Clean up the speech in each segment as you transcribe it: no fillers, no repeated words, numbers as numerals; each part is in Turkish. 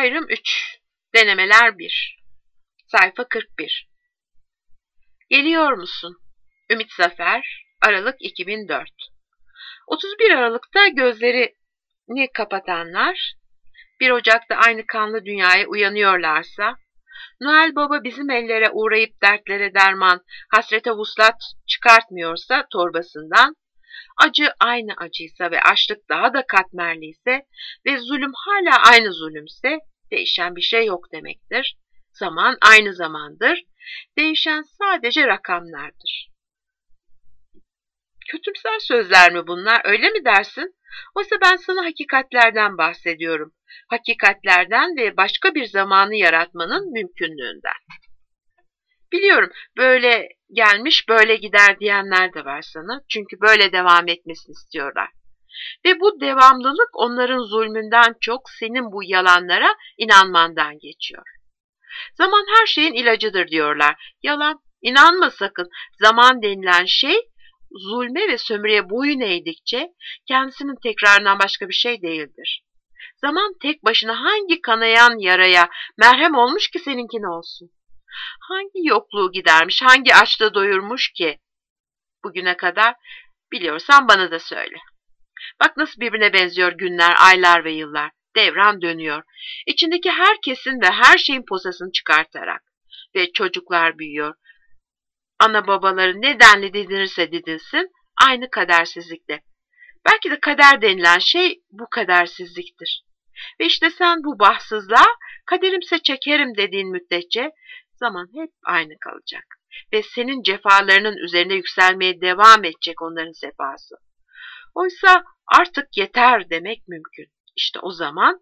Ayrım 3. Denemeler 1. Sayfa 41. Geliyor musun? Ümit Zafer, Aralık 2004. 31 Aralık'ta gözlerini kapatanlar, 1 Ocak'ta aynı kanlı dünyaya uyanıyorlarsa, Noel Baba bizim ellere uğrayıp dertlere derman, hasrete vuslat çıkartmıyorsa torbasından, acı aynı acıysa ve açlık daha da katmerliyse ve zulüm hala aynı zulümse değişen bir şey yok demektir. Zaman aynı zamandır. Değişen sadece rakamlardır. Kötümser sözler mi bunlar, öyle mi dersin? Oysa ben sana hakikatlerden bahsediyorum. Hakikatlerden ve başka bir zamanı yaratmanın mümkünlüğünden. Biliyorum, böyle gelmiş böyle gider diyenler de var sana. Çünkü böyle devam etmesini istiyorlar. Ve bu devamlılık onların zulmünden çok senin bu yalanlara inanmandan geçiyor. Zaman her şeyin ilacıdır diyorlar. Yalan, inanma sakın. Zaman denilen şey zulme ve sömürüye boyun eğdikçe kendisinin tekrarından başka bir şey değildir. Zaman tek başına hangi kanayan yaraya merhem olmuş ki seninkine olsun? Hangi yokluğu gidermiş, hangi açlığı doyurmuş ki bugüne kadar? Biliyorsan bana da söyle. Bak nasıl birbirine benziyor günler, aylar ve yıllar. Devran dönüyor. İçindeki herkesin ve her şeyin posasını çıkartarak. Ve çocuklar büyüyor. Ana babaları ne denli didinirse didinsin, aynı kadersizlikte. Belki de kader denilen şey bu kadersizliktir. Ve işte sen bu bahtsızlığa kaderimse çekerim dediğin müddetçe zaman hep aynı kalacak. Ve senin cefalarının üzerine yükselmeye devam edecek onların sefası. Oysa artık yeter demek mümkün. İşte o zaman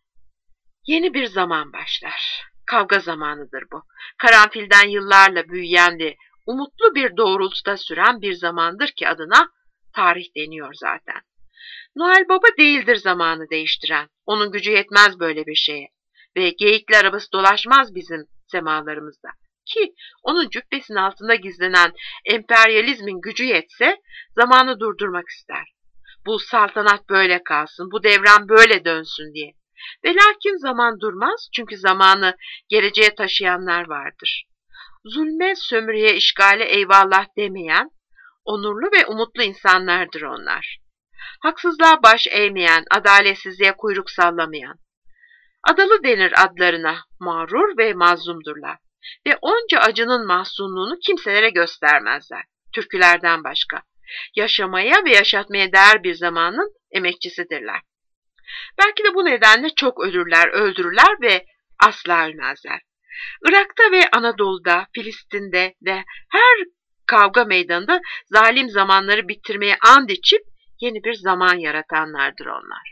yeni bir zaman başlar. Kavga zamanıdır bu. Karanfilden yıllarla büyüyen ve umutlu bir doğrultuda süren bir zamandır ki adına tarih deniyor zaten. Noel Baba değildir zamanı değiştiren. Onun gücü yetmez böyle bir şeye. Ve geyikli arabası dolaşmaz bizim semalarımızda. Ki onun cübbesinin altında gizlenen emperyalizmin gücü yetse zamanı durdurmak ister. Bu saltanat böyle kalsın, bu devran böyle dönsün diye. Ve lakin zaman durmaz çünkü zamanı geleceğe taşıyanlar vardır. Zulme, sömürüye, işgale eyvallah demeyen, onurlu ve umutlu insanlardır onlar. Haksızlığa baş eğmeyen, adaletsizliğe kuyruk sallamayan. Adalı denir adlarına, mağrur ve mazlumdurlar. Ve onca acının mahzunluğunu kimselere göstermezler, türkülerden başka. Yaşamaya ve yaşatmaya değer bir zamanın emekçisidirler. Belki de bu nedenle çok ölürler, öldürürler ve asla ölmezler. Irak'ta ve Anadolu'da, Filistin'de ve her kavga meydanında zalim zamanları bitirmeye and içip yeni bir zaman yaratanlardır onlar.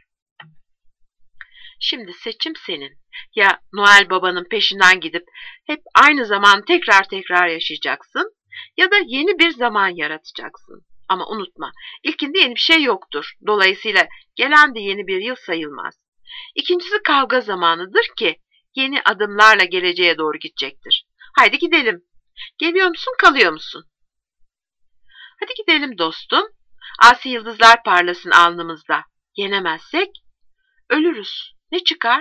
Şimdi seçim senin. Ya Noel Baba'nın peşinden gidip hep aynı zaman tekrar yaşayacaksın ya da yeni bir zaman yaratacaksın. Ama unutma, ilkinde yeni bir şey yoktur. Dolayısıyla gelen de yeni bir yıl sayılmaz. İkincisi kavga zamanıdır ki yeni adımlarla geleceğe doğru gidecektir. Haydi gidelim. Geliyor musun, kalıyor musun? Hadi gidelim dostum. Asi yıldızlar parlasın alnımızda. Yenemezsek ölürüz. Ne çıkar?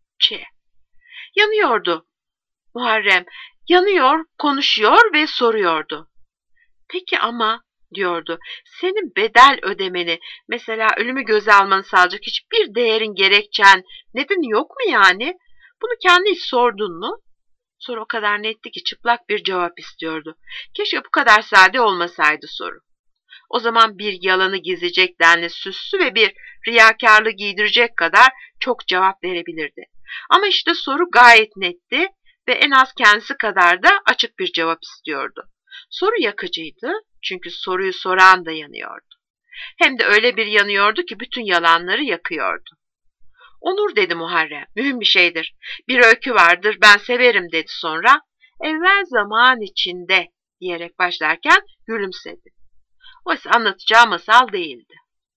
Yanıyordu Muharrem. Yanıyor, konuşuyor ve soruyordu. Peki ama diyordu, senin bedel ödemeni, mesela ölümü göze almanı sağlayacak hiçbir değerin gerekçen, nedeni yok mu yani? Bunu kendi hiç sordun mu? Soru o kadar netti ki çıplak bir cevap istiyordu. Keşke bu kadar sade olmasaydı soru. O zaman bir yalanı gizleyecek denli süslü ve bir riyakarlığı giydirecek kadar çok cevap verebilirdi. Ama işte soru gayet netti ve en az kendisi kadar da açık bir cevap istiyordu. Soru yakıcıydı çünkü soruyu soran da yanıyordu. Hem de öyle bir yanıyordu ki bütün yalanları yakıyordu. Onur dedi Muharrem, mühim bir şeydir. Bir öykü vardır, ben severim dedi sonra. Evvel zaman içinde diyerek başlarken gülümsedi. Oysa anlatacağı masal değildi.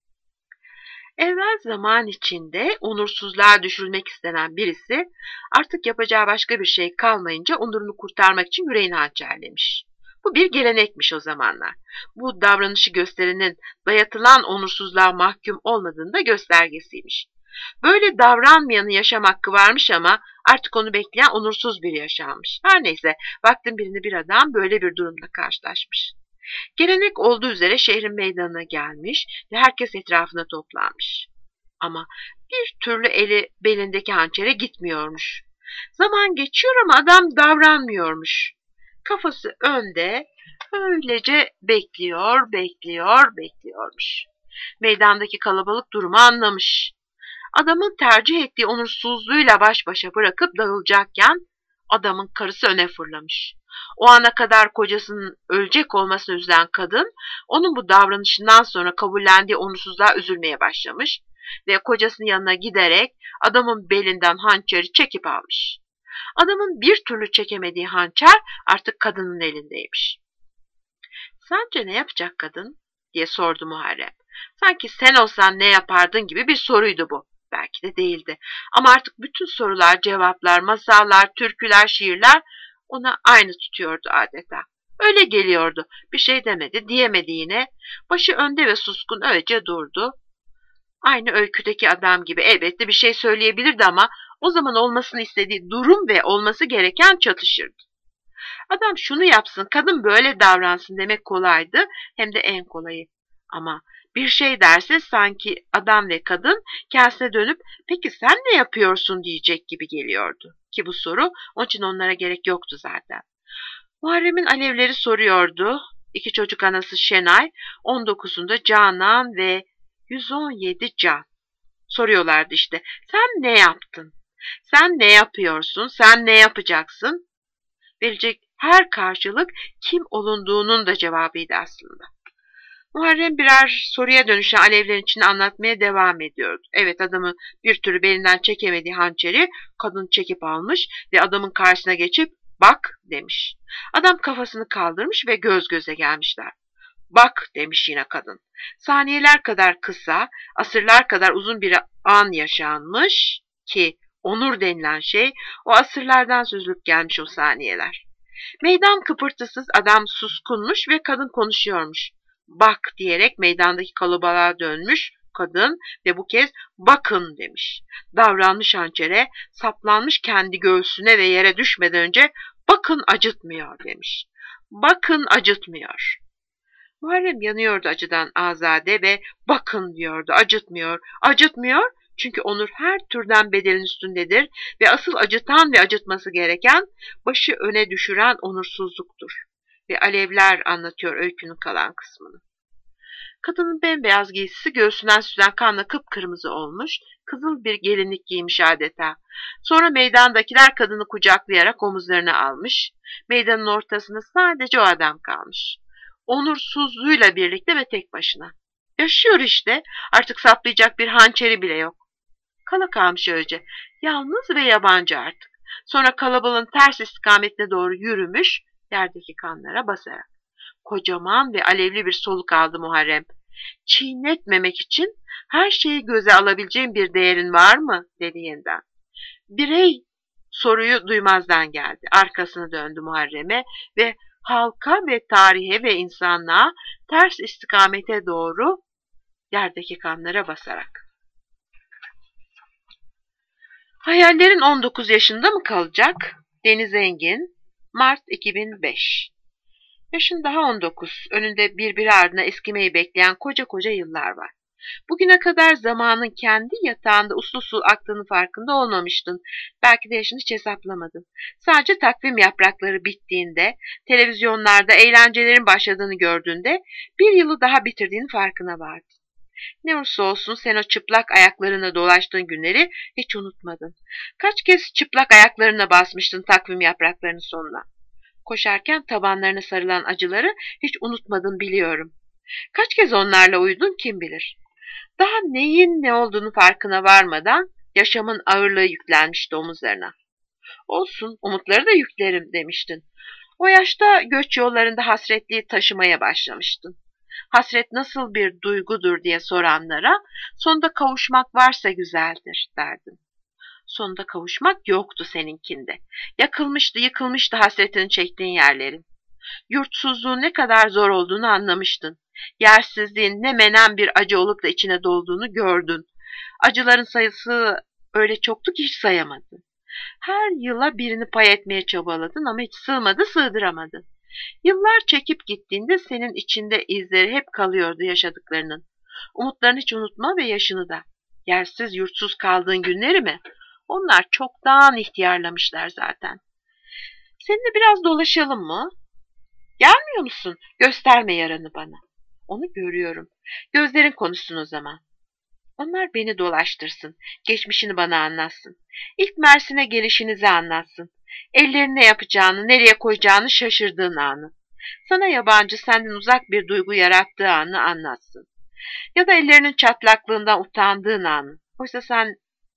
Evvel zaman içinde onursuzluğa düşürülmek istenen birisi artık yapacağı başka bir şey kalmayınca onurunu kurtarmak için yüreğini hançerlemiş. Bu bir gelenekmiş o zamanlar. Bu davranışı gösterenin dayatılan onursuzluğa mahkum olmadığının da göstergesiymiş. Böyle davranmayanın yaşam hakkı varmış ama artık onu bekleyen onursuz bir yaşanmış. Her neyse, vaktin birinde bir adam böyle bir durumla karşılaşmış. Gelenek olduğu üzere şehrin meydanına gelmiş ve herkes etrafına toplanmış. Ama bir türlü eli belindeki hançere gitmiyormuş. Zaman geçiyor ama adam davranmıyormuş. Kafası önde, öylece bekliyormuş. Meydandaki kalabalık durumu anlamış. Adamın tercih ettiği onursuzluğuyla baş başa bırakıp dağılacakken adamın karısı öne fırlamış. O ana kadar kocasının ölecek olmasına üzülen kadın, onun bu davranışından sonra kabullendiği onursuzluğa üzülmeye başlamış ve kocasının yanına giderek adamın belinden hançeri çekip almış. Adamın bir türlü çekemediği hançer artık kadının elindeymiş. "Sence ne yapacak kadın?" diye sordu Muharrem. Sanki sen olsan ne yapardın gibi bir soruydu bu. Belki de değildi. Ama artık bütün sorular, cevaplar, masallar, türküler, şiirler ona aynı tutuyordu adeta. Öyle geliyordu. Bir şey demedi, diyemedi yine. Başı önde ve suskun öylece durdu. Aynı öyküdeki adam gibi elbette bir şey söyleyebilirdi ama o zaman olmasını istediği durum ve olması gereken çatışırdı. Adam şunu yapsın, kadın böyle davransın demek kolaydı, hem de en kolayı. Ama bir şey derse sanki adam ve kadın kendisine dönüp "Peki sen ne yapıyorsun?" diyecek gibi geliyordu. Ki bu soru onun için onlara gerek yoktu zaten. Muharrem'in alevleri soruyordu. 2 çocuk anası Şenay, 19'unda Canan ve 117 Can. Soruyorlardı işte. Sen ne yaptın? Sen ne yapıyorsun? Sen ne yapacaksın? Verecek her karşılık kim olunduğunun da cevabıydı aslında. Muharrem birer soruya dönüşen alevlerin içini anlatmaya devam ediyordu. Evet, adamı bir türlü belinden çekemediği hançeri kadın çekip almış ve adamın karşısına geçip "Bak" demiş. Adam kafasını kaldırmış ve göz göze gelmişler. "Bak" demiş yine kadın. Saniyeler kadar kısa, asırlar kadar uzun bir an yaşanmış ki onur denilen şey o asırlardan süzülüp gelmiş o saniyeler. Meydan kıpırtısız, adam suskunmuş ve kadın konuşuyormuş. "Bak" diyerek meydandaki kalabalığa dönmüş kadın ve bu kez "Bakın" demiş. Davranmış hançere, saplanmış kendi göğsüne ve yere düşmeden önce "Bakın acıtmıyor" demiş. "Bakın acıtmıyor." Muharrem yanıyordu acıdan azade ve "Bakın" diyordu, "Acıtmıyor, acıtmıyor." Çünkü onur her türden bedelin üstündedir ve asıl acıtan ve acıtması gereken, başı öne düşüren onursuzluktur. Ve alevler anlatıyor öykünün kalan kısmını. Kadının bembeyaz giysisi göğsünden süzen kanla kıpkırmızı olmuş, kızıl bir gelinlik giymiş adeta. Sonra meydandakiler kadını kucaklayarak omuzlarına almış, meydanın ortasında sadece o adam kalmış. Onursuzluğuyla birlikte ve tek başına. Yaşıyor işte, artık saplayacak bir hançeri bile yok. Kala kalmış öylece, yalnız ve yabancı artık. Sonra kalabalığın ters istikametine doğru yürümüş, yerdeki kanlara basarak. Kocaman ve alevli bir soluk aldı Muharrem. "Çiğnetmemek için her şeyi göze alabileceğin bir değerin var mı?" dedi yeniden. Birey soruyu duymazdan geldi. Arkasını döndü Muharrem'e ve halka ve tarihe ve insanlığa ters istikamete doğru yerdeki kanlara basarak. Hayallerin 19 yaşında mı kalacak? Deniz Engin, Mart 2005. Yaşın daha 19, önünde birbiri ardına eskimeyi bekleyen koca koca yıllar var. Bugüne kadar zamanın kendi yatağında uslu usul aktığını farkında olmamıştın. Belki de yaşını hiç hesaplamadın. Sadece takvim yaprakları bittiğinde, televizyonlarda eğlencelerin başladığını gördüğünde bir yılı daha bitirdiğini farkına vardın. Ne olursa olsun sen o çıplak ayaklarına dolaştığın günleri hiç unutmadın. Kaç kez çıplak ayaklarına basmıştın takvim yapraklarının sonuna. Koşarken tabanlarına sarılan acıları hiç unutmadın biliyorum. Kaç kez onlarla uyudun kim bilir. Daha neyin ne olduğunu farkına varmadan yaşamın ağırlığı yüklenmişti omuzlarına. "Olsun, umutları da yüklerim" demiştin. O yaşta göç yollarında hasretliği taşımaya başlamıştın. Hasret nasıl bir duygudur diye soranlara sonunda kavuşmak varsa güzeldir derdin. Sonunda kavuşmak yoktu seninkinde. Yakılmıştı, yıkılmıştı hasretini çektiğin yerlerin. Yurtsuzluğun ne kadar zor olduğunu anlamıştın. Yersizliğin ne menen bir acı olup da içine dolduğunu gördün. Acıların sayısı öyle çoktu ki hiç sayamadın. Her yıla birini pay etmeye çabaladın ama hiç sığdıramadın. Yıllar çekip gittiğinde senin içinde izleri hep kalıyordu yaşadıklarının. Umutlarını hiç unutma ve yaşını da. Yersiz yurtsuz kaldığın günleri mi? Onlar çoktan ihtiyarlamışlar zaten. Seninle biraz dolaşalım mı? Gelmiyor musun? Gösterme yaranı bana. Onu görüyorum. Gözlerin konuşsun o zaman. Onlar beni dolaştırsın. Geçmişini bana anlatsın. İlk Mersin'e gelişinizi anlatsın. Ellerini ne yapacağını, nereye koyacağını şaşırdığın anı. Sana yabancı, senden uzak bir duygu yarattığı anı anlatsın. Ya da ellerinin çatlaklığından utandığın anı. Oysa sen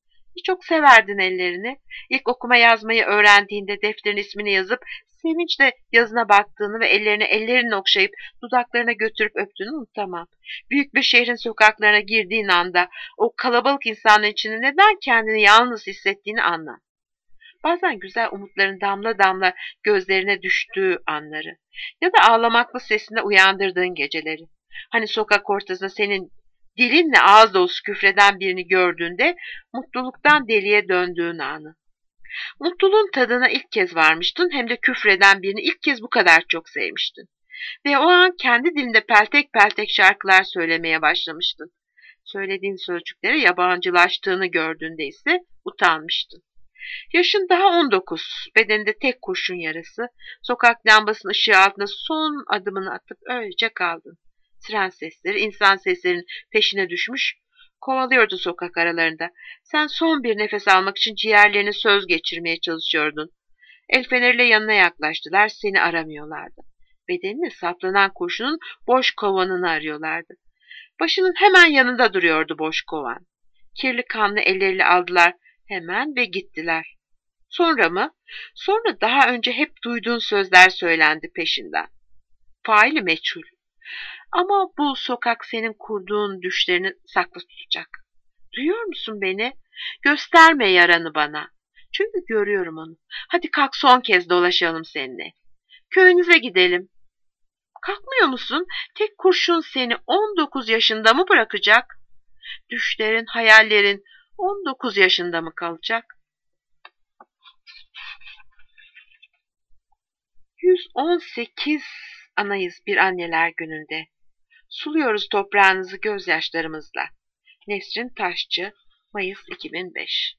çok severdin ellerini. İlk okuma yazmayı öğrendiğinde defterin ismini yazıp sevinçle yazına baktığını ve ellerinle okşayıp dudaklarına götürüp öptüğünü unutamam. Büyük bir şehrin sokaklarına girdiğin anda o kalabalık insanın içinde neden kendini yalnız hissettiğini anla. Bazen güzel umutların damla damla gözlerine düştüğü anları ya da ağlamaklı sesinde uyandırdığın geceleri. Hani sokak ortasında senin dilinle ağız dolusu küfreden birini gördüğünde mutluluktan deliye döndüğün anı. Mutluluğun tadına ilk kez varmıştın, hem de küfreden birini ilk kez bu kadar çok sevmiştin. Ve o an kendi dilinde peltek peltek şarkılar söylemeye başlamıştın. Söylediğin sözcüklere yabancılaştığını gördüğünde ise utanmıştın. Yaşın daha 19, bedeninde tek kurşun yarası, sokak lambasının ışığı altında son adımını atıp öylece kaldın. Tren sesleri, insan seslerinin peşine düşmüş, kovalıyordu sokak aralarında. Sen son bir nefes almak için ciğerlerine söz geçirmeye çalışıyordun. El feneriyle yanına yaklaştılar, seni aramıyorlardı. Bedenine saplanan kurşunun boş kovanını arıyorlardı. Başının hemen yanında duruyordu boş kovan. Kirli kanlı elleriyle aldılar hemen ve gittiler. Sonra mı? Sonra daha önce hep duyduğun sözler söylendi peşinden. Faili meçhul. Ama bu sokak senin kurduğun düşlerini saklı tutacak. Duyuyor musun beni? Gösterme yaranı bana. Çünkü görüyorum onu. Hadi kalk son kez dolaşalım seninle. Köyünüze gidelim. Kalkmıyor musun? Tek kurşun seni 19 yaşında mı bırakacak? Düşlerin, hayallerin 19 yaşında mı kalacak? 118 anayız bir anneler gününde. Suluyoruz toprağınızı gözyaşlarımızla. Nesrin Taşçı, Mayıs 2005.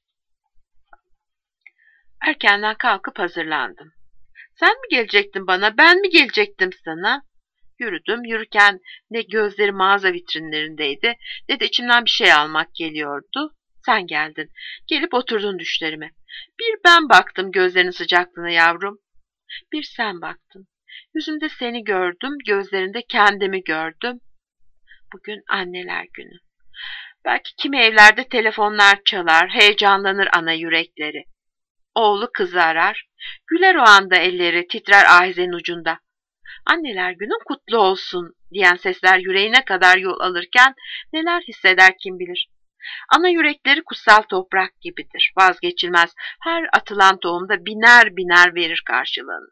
Erkenden kalkıp hazırlandım. Sen mi gelecektin bana, ben mi gelecektim sana? Yürüdüm, yürürken ne gözleri mağaza vitrinlerindeydi, ne de içimden bir şey almak geliyordu. Sen geldin, gelip oturdun düşlerime. Bir ben baktım gözlerinin sıcaklığına yavrum. Bir sen baktın. Yüzümde seni gördüm, gözlerinde kendimi gördüm. Bugün anneler günü. Belki kimi evlerde telefonlar çalar, heyecanlanır ana yürekleri. Oğlu kızı arar, güler o anda elleri, titrer ahizenin ucunda. Anneler günün kutlu olsun diyen sesler yüreğine kadar yol alırken neler hisseder kim bilir. Ana yürekleri kutsal toprak gibidir, vazgeçilmez, her atılan tohumda biner biner verir karşılığını.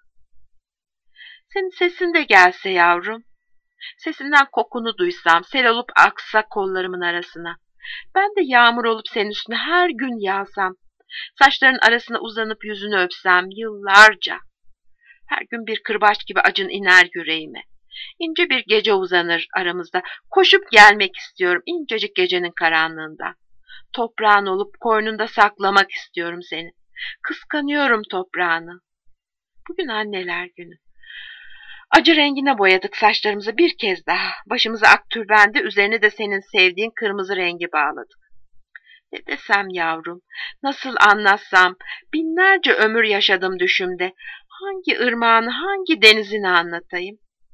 Senin sesin de gelse yavrum, sesinden kokunu duysam, sel olup aksa kollarımın arasına. Ben de yağmur olup senin üstüne her gün yağsam, saçların arasına uzanıp yüzünü öpsem yıllarca. Her gün bir kırbaç gibi acın iner yüreğime. İnce bir gece uzanır aramızda, koşup gelmek istiyorum incecik gecenin karanlığında. Toprağın olup koynunda saklamak istiyorum seni. Kıskanıyorum toprağını. Bugün anneler günü. Acı rengine boyadık saçlarımızı bir kez daha. Başımıza ak tülbende, üzerine de senin sevdiğin kırmızı rengi bağladık. Ne desem yavrum, nasıl anlatsam, binlerce ömür yaşadım düşümde. Hangi ırmağını, hangi denizini anlatayım?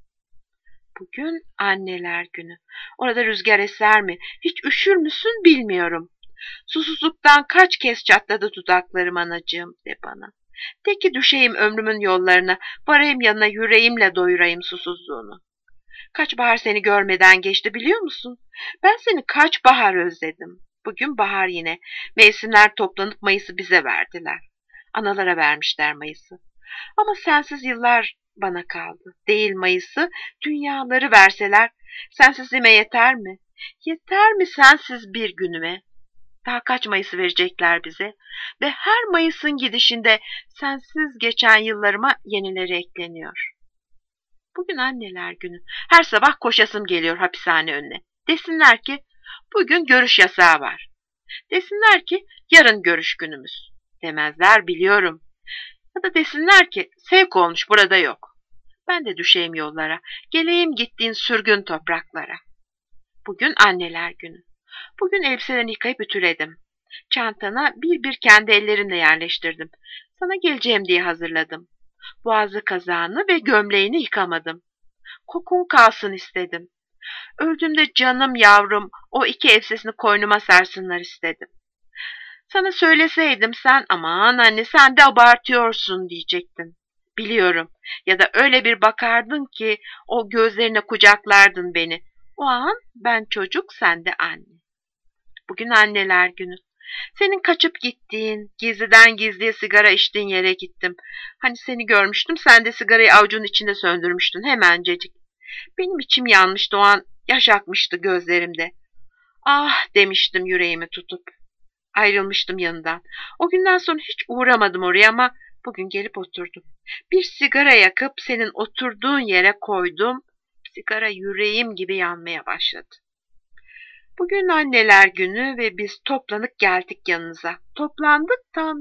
Bugün anneler günü. Orada rüzgar eser mi? Hiç üşür müsün bilmiyorum. Susuzluktan kaç kez çatladı dudaklarım anacığım de bana. De ki düşeyim ömrümün yollarına, varayım yanına yüreğimle doyurayım susuzluğunu. Kaç bahar seni görmeden geçti biliyor musun? Ben seni kaç bahar özledim. Bugün bahar yine. Mevsimler toplanıp Mayıs'ı bize verdiler. Analara vermişler Mayıs'ı. Ama sensiz yıllar bana kaldı. Değil Mayıs'ı, dünyaları verseler, sensizliğime yeter mi? Yeter mi sensiz bir günüme? Daha kaç Mayıs'ı verecekler bize? Ve her Mayıs'ın gidişinde sensiz geçen yıllarıma yenileri ekleniyor. Bugün anneler günü. Her sabah koşasım geliyor hapishane önüne. Desinler ki bugün görüş yasağı var. Desinler ki yarın görüş günümüz. Demezler biliyorum. Ya da desinler ki sevk olmuş burada yok. Ben de düşeyim yollara. Geleyim gittiğin sürgün topraklara. Bugün anneler günü. Bugün elbiselerini yıkayıp ütüledim. Çantana bir bir kendi ellerimle yerleştirdim. Sana geleceğim diye hazırladım. Boğazlı kazağını ve gömleğini yıkamadım. Kokun kalsın istedim. Öldüğümde canım yavrum o iki elbisesini koynuma sarsınlar istedim. Sana söyleseydim sen aman anne sen de abartıyorsun diyecektin. Biliyorum ya da öyle bir bakardın ki o gözlerine kucaklardın beni. O an ben çocuk sen de anne. Bugün anneler günü. Senin kaçıp gittiğin, gizliden gizliye sigara içtiğin yere gittim. Hani seni görmüştüm, sen de sigarayı avucunun içinde söndürmüştün hemencecik. Benim içim yanmıştı o an, yaş akmıştı gözlerimde. Ah demiştim yüreğimi tutup. Ayrılmıştım yanından. O günden sonra hiç uğramadım oraya ama bugün gelip oturdum. Bir sigara yakıp senin oturduğun yere koydum. Sigara yüreğim gibi yanmaya başladı. Bugün anneler günü ve biz toplanıp geldik yanınıza. Toplandık tam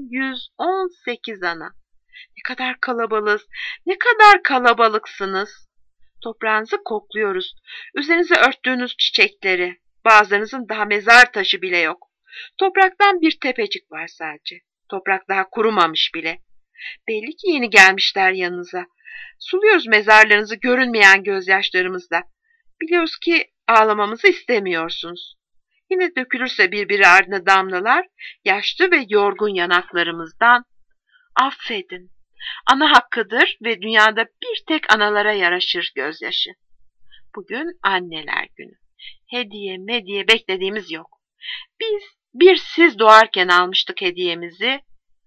118 ana. Ne kadar kalabalığız, ne kadar kalabalıksınız. Toprağınızı kokluyoruz. Üzerinize örttüğünüz çiçekleri. Bazılarınızın daha mezar taşı bile yok. Topraktan bir tepecik var sadece. Toprak daha kurumamış bile. Belli ki yeni gelmişler yanınıza. Suluyoruz mezarlarınızı görünmeyen gözyaşlarımızla. Biliyoruz ki ağlamamızı istemiyorsunuz. Yine dökülürse birbiri ardına damlalar, yaşlı ve yorgun yanaklarımızdan. Affedin. Ana hakkıdır ve dünyada bir tek analara yaraşır gözyaşı. Bugün anneler günü. Hediye mediye beklediğimiz yok. Biz bir siz doğarken almıştık hediyemizi.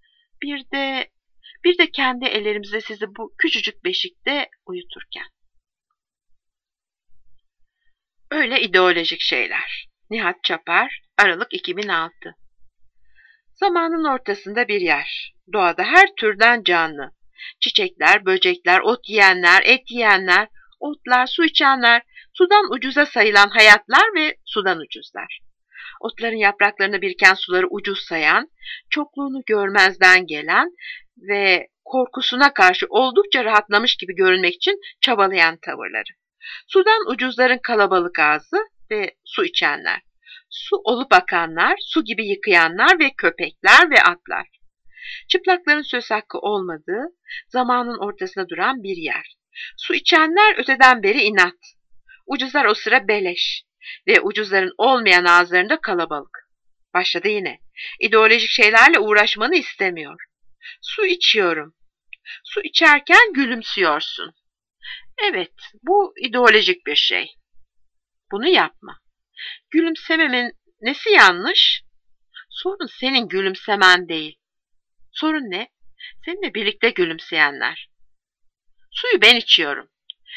Bir de kendi ellerimizle sizi bu küçücük beşikte uyuturken. Öyle ideolojik şeyler. Nihat Çapar, Aralık 2006. Zamanın ortasında bir yer. Doğada her türden canlı. Çiçekler, böcekler, ot yiyenler, et yiyenler, otlar, su içenler, sudan ucuza sayılan hayatlar ve sudan ucuzlar. Otların yapraklarına biriken suları ucuz sayan, çokluğunu görmezden gelen ve korkusuna karşı oldukça rahatlamış gibi görünmek için çabalayan tavırları. Sudan ucuzların kalabalık ağzı ve su içenler. Su olup akanlar, su gibi yıkayanlar ve köpekler ve atlar. Çıplakların söz hakkı olmadığı, zamanın ortasında duran bir yer. Su içenler öteden beri inat. Ucuzlar o sıra beleş ve ucuzların olmayan ağızlarında kalabalık. Başladı yine. İdeolojik şeylerle uğraşmanı istemiyor. Su içiyorum. Su içerken gülümsüyorsun. Evet, bu ideolojik bir şey. Bunu yapma. Gülümsememin nesi yanlış? Sorun senin gülümsemen değil. Sorun ne? Seninle birlikte gülümseyenler. Suyu ben içiyorum.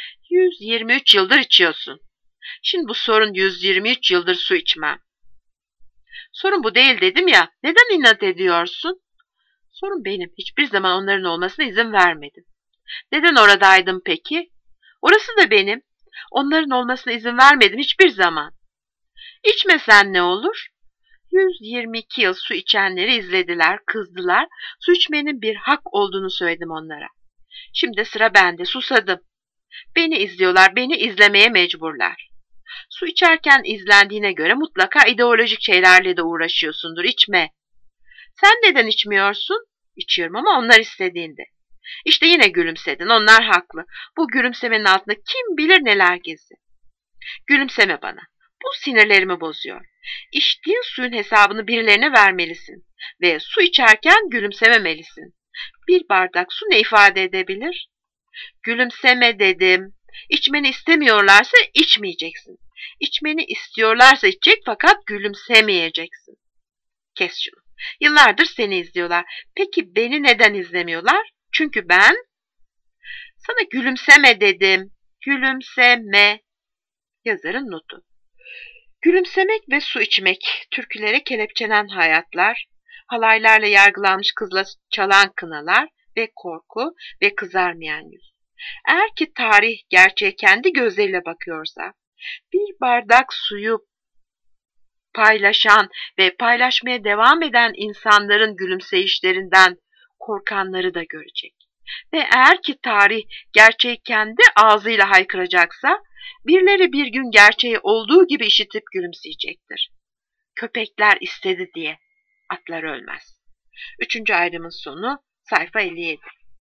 123 yıldır içiyorsun. Şimdi bu sorun 123 yıldır su içmem. Sorun bu değil dedim ya. Neden inat ediyorsun? Sorun benim. Hiçbir zaman onların olmasına izin vermedim. Neden oradaydım peki? Orası da benim. Onların olmasına izin vermedim hiçbir zaman. İçmesen ne olur? 122 yıl su içenleri izlediler, kızdılar. Su içmenin bir hak olduğunu söyledim onlara. Şimdi sıra bende, susadım. Beni izliyorlar, beni izlemeye mecburlar. Su içerken izlendiğine göre mutlaka ideolojik şeylerle de uğraşıyorsundur, içme. Sen neden içmiyorsun? İçiyorum ama onlar istediğinde. İşte yine gülümsedin, onlar haklı. Bu gülümsemenin altında kim bilir neler gizli. Gülümseme bana. Bu sinirlerimi bozuyor. İçtiğin suyun hesabını birilerine vermelisin. Ve su içerken gülümsememelisin. Bir bardak su ne ifade edebilir? Gülümseme dedim. İçmeni istemiyorlarsa içmeyeceksin. İçmeni istiyorlarsa içecek fakat gülümsemeyeceksin. Kes şunu. Yıllardır seni izliyorlar. Peki beni neden izlemiyorlar? Çünkü ben sana gülümseme dedim. Gülümseme. Yazarın notu. Gülümsemek ve su içmek, türkülere kelepçelen hayatlar, halaylarla yargılanmış kızla çalan kınalar ve korku ve kızarmayan yüz. Eğer ki tarih gerçeğe kendi gözleriyle bakıyorsa, bir bardak suyu paylaşan ve paylaşmaya devam eden insanların gülümseyişlerinden korkanları da görecek. Ve eğer ki tarih gerçeği kendi ağzıyla haykıracaksa, birileri bir gün gerçeği olduğu gibi işitip gülümseyecektir. Köpekler istedi diye atlar ölmez. 3. ayrımın sonu sayfa 57.